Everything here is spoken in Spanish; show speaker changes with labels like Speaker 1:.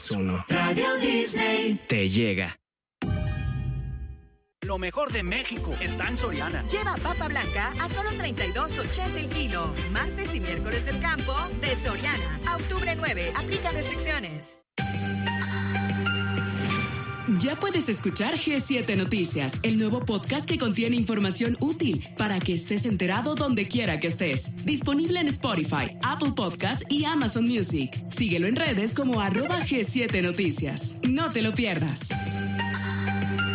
Speaker 1: 1. Radio Disney te llega.
Speaker 2: Lo mejor de México está en Soriana.
Speaker 3: Lleva papa blanca a solo $32.80 el kilo. Martes y miércoles del campo de Soriana. A octubre 9. Aplica restricciones.
Speaker 4: Ya puedes escuchar G7 Noticias, el nuevo podcast que contiene información útil para que estés enterado donde quiera que estés. Disponible en Spotify, Apple Podcasts y Amazon Music. Síguelo en redes como @G7 Noticias. No te lo pierdas.